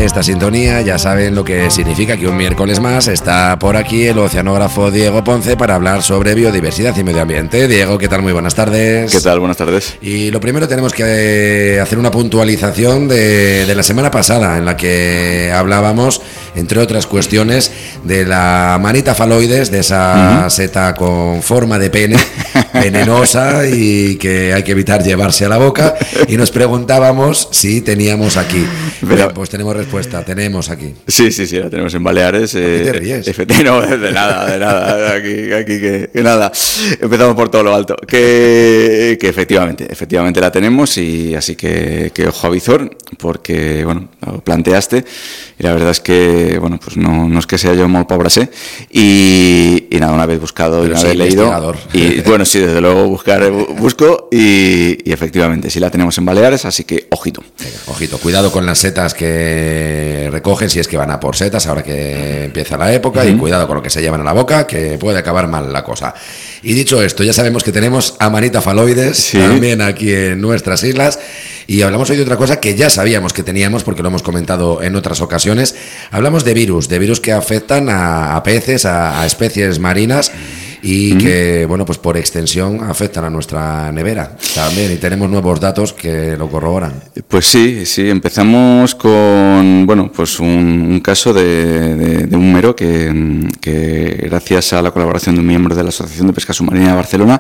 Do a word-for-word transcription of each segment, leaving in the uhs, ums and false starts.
esta sintonía, ya saben lo que significa que un miércoles más está por aquí el oceanógrafo Diego Ponce para hablar sobre biodiversidad y medio ambiente. Diego, ¿qué tal? Muy buenas tardes. ¿Qué tal? Buenas tardes. Y lo primero tenemos que hacer una puntualización de, de la semana pasada, en la que hablábamos, entre otras cuestiones, de la manita faloides, de esa uh-huh. seta con forma de pene, venenosa y que hay que evitar llevarse a la boca, y nos preguntábamos si teníamos aquí. Pero, Bien, pues tenemos respuesta, tenemos aquí. Sí, sí, sí, la tenemos en Baleares. ¿Por qué te ríes? Eh, no, de nada, de nada, aquí, aquí que, que nada. Empezamos por todo lo alto. Que, que efectivamente, efectivamente la tenemos, y así que, que ojo a visor, porque, bueno, lo planteaste, y la verdad es que, bueno, pues no, no es que sea yo muy pobrasé, y, y nada, una vez buscado y Pero una sí, vez leído, y bueno, sí, desde luego buscar, busco, y, y efectivamente, sí la tenemos en Baleares, así que ojito. Venga, ojito, cuidado con las setas que recogen, si es que van a por setas, ahora que empieza la época, uh-huh. y cuidado con lo que se llevan a la boca, que puede acabar mal la cosa. Y dicho esto, ya sabemos que tenemos a manita faloides, sí, también aquí en nuestras islas, y hablamos hoy de otra cosa que ya sabíamos que teníamos, porque lo hemos comentado en otras ocasiones. Hablamos de virus, de virus que afectan a, a peces, a, a especies marinas, y que, bueno, pues por extensión afectan a nuestra nevera también, y tenemos nuevos datos que lo corroboran. Pues sí, sí, empezamos con, bueno, pues un, un caso de, de, de un mero que, que, gracias a la colaboración de un miembro de la Asociación de Pesca Submarina de Barcelona,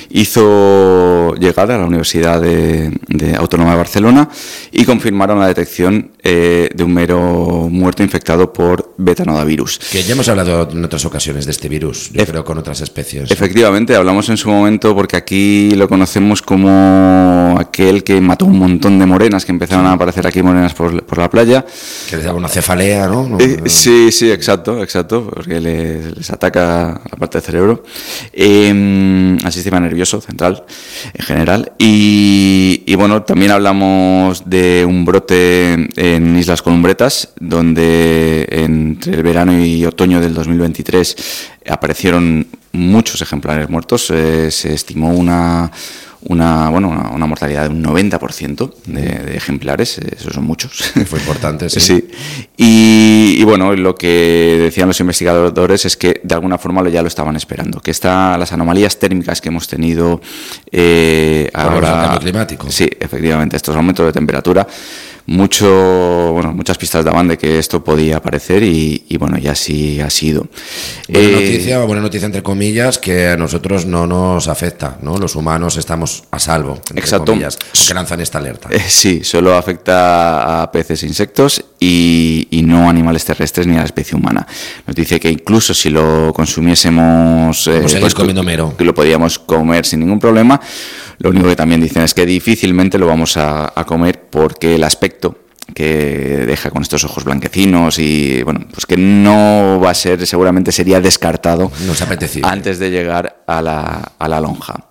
hizo llegar a la Universidad de, de Autónoma de Barcelona, y confirmaron la detección eh, de un mero muerto infectado por betanodavirus. Que ya hemos hablado en otras ocasiones de este virus, yo e- creo con otras especies. Especies. Efectivamente, hablamos en su momento, porque aquí lo conocemos como aquel que mató un montón de morenas, que empezaron sí. a aparecer aquí morenas por, por la playa. Que les daba una cefalea, ¿no? Eh, sí, sí, exacto, exacto, porque les, les ataca la parte del cerebro, eh, al sistema nervioso central en general. Y, y bueno, también hablamos de un brote en Islas Columbretas, donde entre el verano y otoño del dos mil veintitrés aparecieron muchos ejemplares muertos. Eh, se estimó una una bueno una, una mortalidad de un noventa por ciento de, de ejemplares. Esos son muchos. Fue importante, sí. sí. Y, y bueno, lo que decían los investigadores es que de alguna forma ya lo estaban esperando, que esta, las anomalías térmicas que hemos tenido eh, Por ahora, el cambio climático. Sí, efectivamente, estos aumentos de temperatura, mucho, bueno, muchas pistas daban de que esto podía aparecer, y, y bueno, ya sí ha sido. Buena eh, noticia, buena noticia entre comillas, que a nosotros no nos afecta, ¿no? Los humanos estamos a salvo, entre exacto. comillas, que lanzan esta alerta. Eh, sí, solo afecta a peces e insectos, y, y no a animales terrestres ni a la especie humana. Nos dice que incluso si lo consumiésemos, eh, pues, comiendo mero, que lo podíamos comer sin ningún problema. Lo único que también dicen es que difícilmente lo vamos a, a comer, porque el aspecto que deja con estos ojos blanquecinos, y bueno, pues que no va a ser, seguramente sería descartado antes de llegar a la, a la lonja.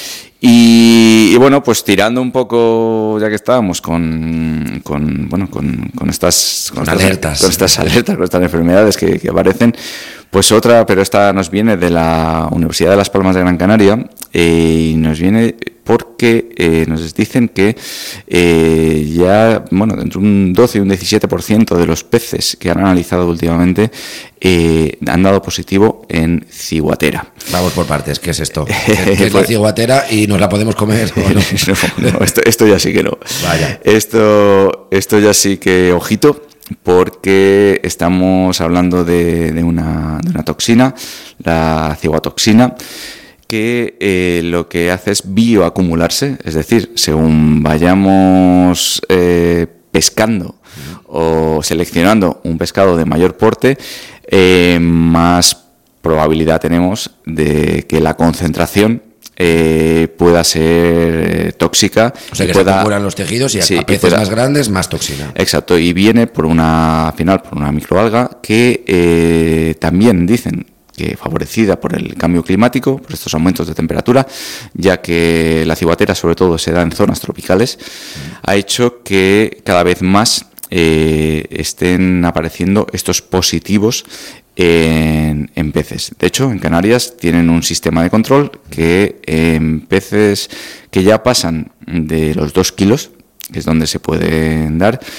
Y, y bueno, pues tirando un poco, ya que estábamos con, con bueno, con, con estas, con, con estas alertas, con estas alertas, con estas enfermedades que, que aparecen, pues otra, pero esta nos viene de la Universidad de Las Palmas de Gran Canaria, eh, y nos viene porque eh, nos dicen que eh, ya, bueno, entre un doce y un diecisiete por ciento de los peces que han analizado últimamente eh, han dado positivo en ciguatera. Vamos por partes, ¿qué es esto? ¿Qué es la ciguatera y nos la podemos comer o no? no, no esto, esto ya sí que no. Vaya. Esto, esto ya sí que, ojito, porque estamos hablando de, de, una, de una toxina, la ciguatoxina, que eh, lo que hace es bioacumularse, es decir, según vayamos eh, pescando o seleccionando un pescado de mayor porte, eh, más probabilidad tenemos de que la concentración eh, pueda ser tóxica. O sea, que pueda, se acumulan los tejidos y sí, a peces pueda, más grandes, más toxina. Exacto, y viene por una, al final, por una microalga que eh, también dicen que favorecida por el cambio climático, por estos aumentos de temperatura, ya que la ciguatera sobre todo se da en zonas tropicales, ha hecho que cada vez más eh, estén apareciendo estos positivos en, en peces. De hecho, en Canarias tienen un sistema de control que en peces que ya pasan de los dos kilos, que es donde se pueden dar,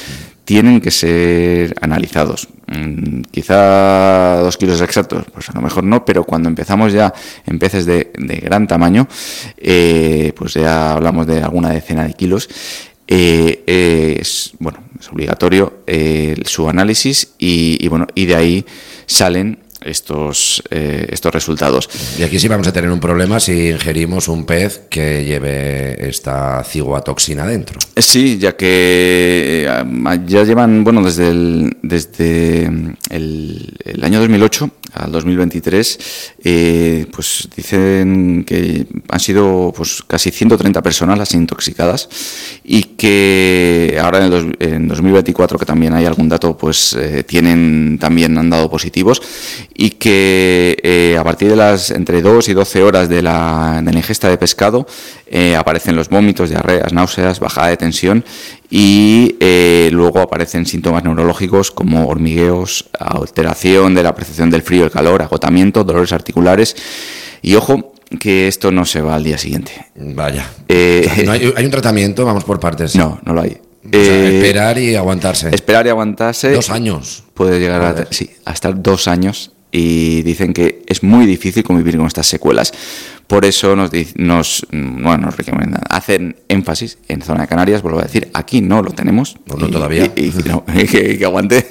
tienen que ser analizados. Mm, quizá dos kilos exactos, pues a lo mejor no, pero cuando empezamos ya en peces de, de gran tamaño, eh, pues ya hablamos de alguna decena de kilos, eh, eh, es, bueno, es obligatorio eh, su análisis y, y, bueno, y de ahí salen estos eh, estos resultados. Y aquí sí vamos a tener un problema si ingerimos un pez que lleve esta ciguatoxina dentro. Sí, ya que ya llevan, bueno, desde el, desde el, el año dos mil ocho al dos mil veintitrés, eh, pues dicen que han sido pues casi ciento treinta personas las intoxicadas y que ahora en, el dos, en dos mil veinticuatro, que también hay algún dato, pues eh, tienen también han dado positivos. Y que eh, a partir de las entre dos y doce horas de la, de la ingesta de pescado eh, aparecen los vómitos, diarreas, náuseas, bajada de tensión y eh, luego aparecen síntomas neurológicos como hormigueos, alteración de la percepción del frío, el calor, agotamiento, dolores articulares y ojo que esto no se va al día siguiente. Vaya. Eh, o sea, ¿no hay, hay un tratamiento? Vamos por partes. No, no lo hay. O sea, eh, esperar y aguantarse. Esperar y aguantarse. Dos años. Puede llegar a, sí, a estar dos años. Y dicen que es muy difícil convivir con estas secuelas. Por eso nos, nos, bueno, nos recomiendan, hacen énfasis en zona de Canarias, vuelvo a decir, aquí no lo tenemos. Pues no y, todavía. Y, y, no, que, que aguante.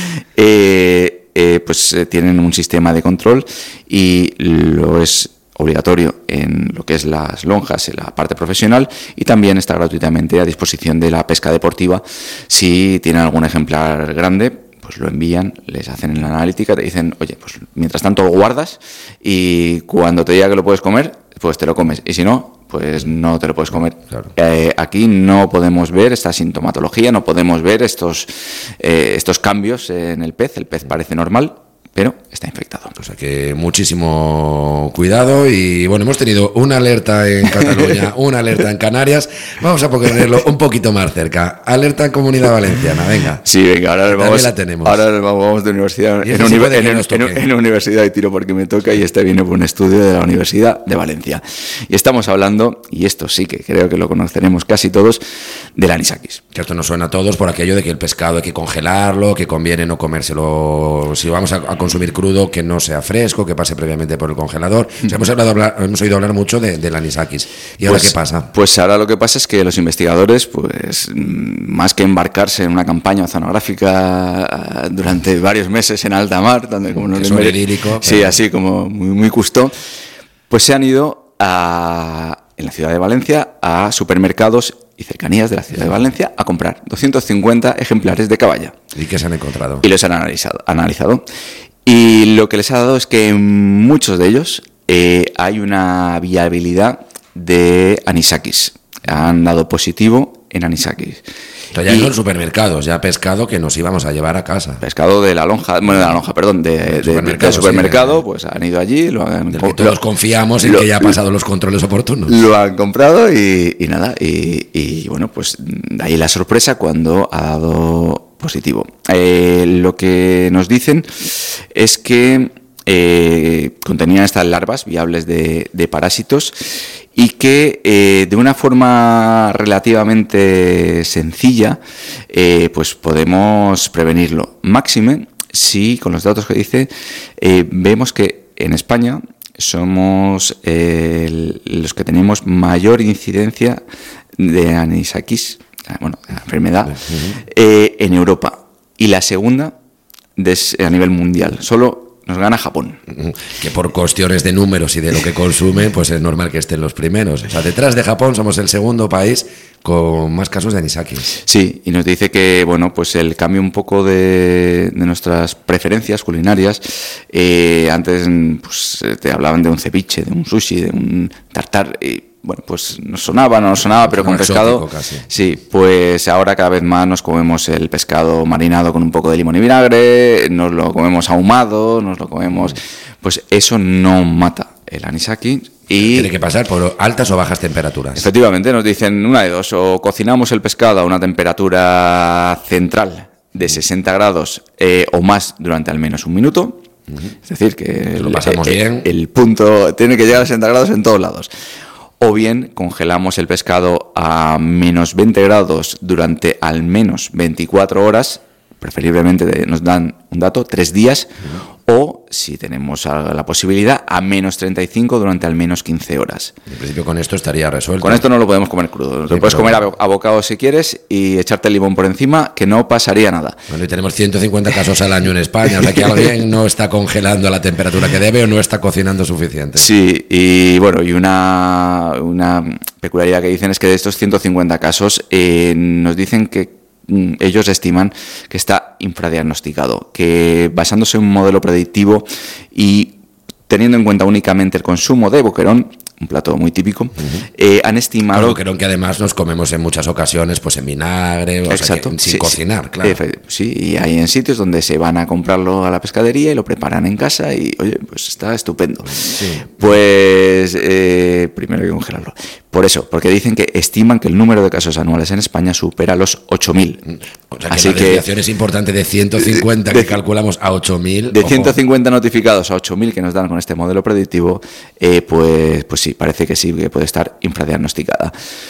eh, eh, pues eh, tienen un sistema de control y lo es obligatorio en lo que es las lonjas, en la parte profesional, y también está gratuitamente a disposición de la pesca deportiva. Si tienen algún ejemplar grande, pues lo envían, les hacen la analítica, te dicen, oye, pues mientras tanto lo guardas y cuando te diga que lo puedes comer, pues te lo comes. Y si no, pues no te lo puedes comer. Claro. Eh, aquí no podemos ver esta sintomatología, no podemos ver estos, eh, estos cambios en el pez. El pez parece normal, pero está infectado. O sea que muchísimo cuidado y bueno, hemos tenido una alerta en Cataluña, una alerta en Canarias, vamos a ponerlo un poquito más cerca. Alerta en Comunidad Valenciana, venga. Sí, venga, ahora vamos, la tenemos. Ahora vamos de universidad, en, uni- en, en, en, en universidad de tiro porque me toca y este viene por un estudio de la Universidad de Valencia. Y estamos hablando, y esto sí que creo que lo conoceremos casi todos, del anisakis. Que esto nos suena a todos por aquello de que el pescado hay que congelarlo, que conviene no comérselo, si vamos a, a consumir crudo, que no sea fresco, que pase previamente por el congelador. O sea, hemos, hablado, hablar, hemos oído hablar mucho de, del anisakis. ¿Y ahora pues, qué pasa? Pues ahora lo que pasa es que los investigadores, pues más que embarcarse en una campaña oceanográfica durante varios meses en alta mar, donde como no sobre lírico, sí, pero... así como muy, muy custó, pues se han ido a, en la ciudad de Valencia a supermercados y cercanías de la ciudad de Valencia a comprar doscientos cincuenta ejemplares de caballa. ¿Y qué se han encontrado? Y los han analizado. analizado. Y lo que les ha dado es que en muchos de ellos eh, hay una viabilidad de anisakis. Han dado positivo en anisakis. O sea, ya y, no en supermercados, ya pescado que nos íbamos a llevar a casa. Pescado de la lonja, bueno, de la lonja, perdón, de, de, supermercado, de supermercado, sí, pues han ido allí, lo han del que todos confiamos en lo, que ya ha pasado los controles oportunos. Lo han comprado y, y nada, y, y bueno, pues de ahí la sorpresa cuando ha dado positivo. Eh, lo que nos dicen es que eh, contenían estas larvas viables de, de parásitos y que eh, de una forma relativamente sencilla eh, pues podemos prevenirlo. Máxime si con los datos que dice eh, vemos que en España somos eh, los que tenemos mayor incidencia de anisakis, bueno, la enfermedad, eh, en Europa, y la segunda des, a nivel mundial. Solo nos gana Japón. Que por cuestiones de números y de lo que consumen, pues es normal que estén los primeros. O sea, detrás de Japón somos el segundo país con más casos de anisakis. Sí, y nos dice que, bueno, pues el cambio un poco de, de nuestras preferencias culinarias, eh, antes pues te hablaban de un ceviche, de un sushi, de un tartar, y bueno, pues nos sonaba, no nos sonaba, pero con pescado, casi. Sí, pues ahora cada vez más nos comemos el pescado marinado con un poco de limón y vinagre, nos lo comemos ahumado, nos lo comemos, pues eso no mata el anisaki. Y tiene que pasar por altas o bajas temperaturas. Efectivamente, nos dicen una de dos, o cocinamos el pescado a una temperatura central de sesenta grados eh, o más durante al menos un minuto, uh-huh. Es decir, que lo pasamos el, bien. El punto tiene que llegar a sesenta grados en todos lados. o bien congelamos el pescado a menos veinte grados durante al menos veinticuatro horas, preferiblemente nos dan un dato, tres días, uh-huh. o, si tenemos la posibilidad, a menos treinta y cinco durante al menos quince horas. En principio con esto estaría resuelto. Con esto no lo podemos comer crudo, lo sí, puedes comer a bocado si quieres y echarte el limón por encima, que no pasaría nada. Bueno, y tenemos ciento cincuenta casos al año en España, o sea que alguien no está congelando a la temperatura que debe o no está cocinando suficiente. Sí, y bueno, y una, una peculiaridad que dicen es que de estos ciento cincuenta casos eh, nos dicen que ellos estiman que está infradiagnosticado, que basándose en un modelo predictivo y teniendo en cuenta únicamente el consumo de boquerón, un plato muy típico, uh-huh. eh, han estimado... El boquerón que además nos comemos en muchas ocasiones pues en vinagre, o exacto, sea que sin sí, cocinar, sí, claro. Eh, sí, y hay en sitios donde se van a comprarlo a la pescadería y lo preparan en casa y, oye, pues está estupendo. Sí. Pues eh, primero hay que congelarlo. Por eso, porque dicen que estiman que el número de casos anuales en España supera los ocho mil. O sea que Así la desviación que, es importante de ciento cincuenta de, que calculamos a ocho mil. De ojo. ciento cincuenta notificados a ocho mil que nos dan con este modelo predictivo, eh, pues, pues sí, parece que sí, que puede estar infradiagnosticada.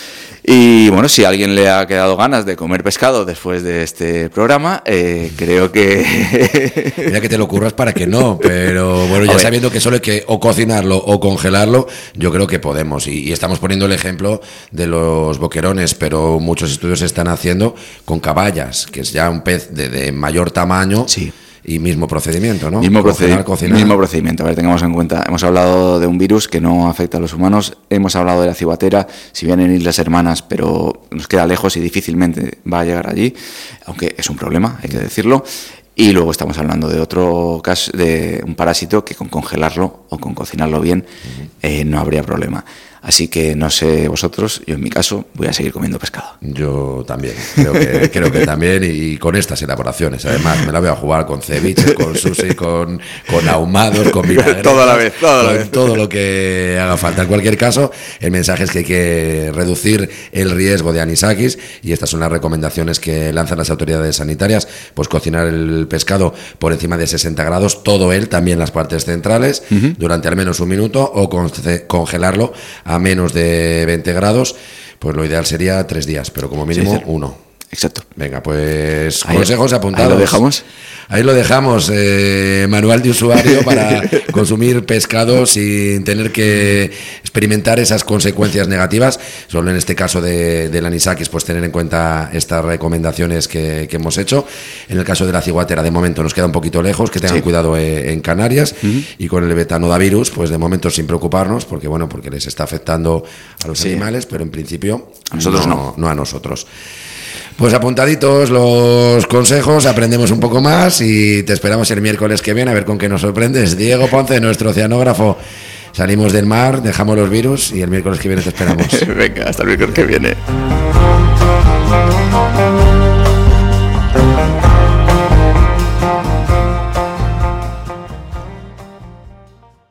Y bueno, si a alguien le ha quedado ganas de comer pescado después de este programa, eh, creo que... Mira que te lo curras para que no, pero bueno, ya sabiendo que solo hay que o cocinarlo o congelarlo, yo creo que podemos. Y, y estamos poniendo el ejemplo de los boquerones, pero muchos estudios se están haciendo con caballas, que es ya un pez de, de mayor tamaño. Sí. Y mismo procedimiento, ¿no? Mismo, Congelar, proced- mismo procedimiento. A ver, tengamos en cuenta, hemos hablado de un virus que no afecta a los humanos, hemos hablado de la civatera, si bien en Islas Hermanas, pero nos queda lejos y difícilmente va a llegar allí, aunque es un problema, hay que decirlo. Y luego estamos hablando de otro caso, de un parásito que con congelarlo o con cocinarlo bien eh, no habría problema. Así que no sé vosotros, yo en mi caso voy a seguir comiendo pescado. Yo también, creo que, creo que también, y con estas elaboraciones. Además, me la voy a jugar con ceviche, con sushi, con, con ahumados, con vinagre. Todo a la vez, todo a la con vez. Todo lo que haga falta. En cualquier caso, el mensaje es que hay que reducir el riesgo de anisakis, y estas son las recomendaciones que lanzan las autoridades sanitarias. Pues cocinar el pescado por encima de sesenta grados, todo él, también las partes centrales, uh-huh. durante al menos un minuto, o con, congelarlo a a menos de veinte grados, pues lo ideal sería tres días, pero como mínimo sí, uno. Exacto. Venga, pues ahí, consejos apuntados. Ahí lo dejamos. Ahí lo dejamos, eh, manual de usuario para consumir pescado sin tener que experimentar esas consecuencias negativas. Solo en este caso de, del anisakis, pues tener en cuenta estas recomendaciones que, que hemos hecho. En el caso de la ciguatera, de momento nos queda un poquito lejos, que tengan sí. cuidado en, en Canarias. Uh-huh. Y con el betanodavirus, pues de momento sin preocuparnos, porque bueno, porque les está afectando a los sí. animales, pero en principio a nosotros no, no, no a nosotros. Pues apuntaditos los consejos, aprendemos un poco más y te esperamos el miércoles que viene a ver con qué nos sorprendes. Diego Ponce, nuestro oceanógrafo. Salimos del mar, dejamos los virus y el miércoles que viene te esperamos. Venga, hasta el miércoles que viene.